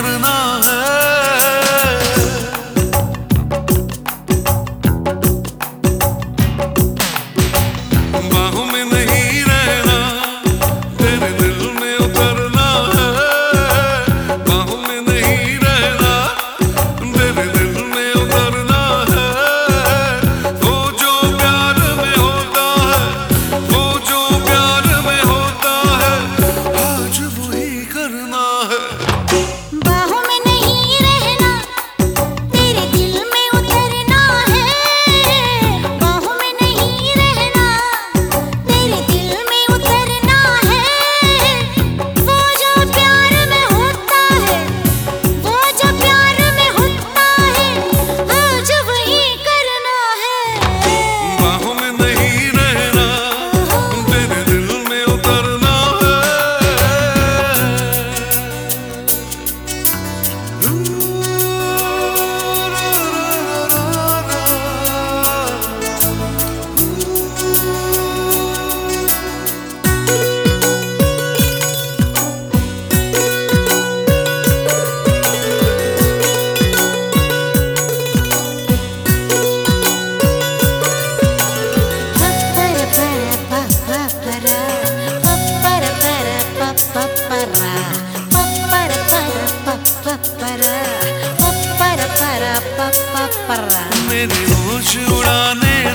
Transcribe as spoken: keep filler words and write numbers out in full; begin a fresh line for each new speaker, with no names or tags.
करना है। बाहों में नहीं रहना, तेरे दिल में उतरना है। बाहों में नहीं रहना, तेरे दिल में उतरना है। वो जो प्यार में होता है, वो जो प्यार में होता है, आज वही करना है।
बाहों में नहीं रहना, तेरे दिल में उतरना है। बाहों में नहीं रहना, तेरे दिल में उतरना है। वो जो प्यार में होता है, वो जो प्यार में होता है, आज वही करना है।
बाहों में नहीं रहना, तेरे दिल में उतरना है। मेरी होश उड़ाने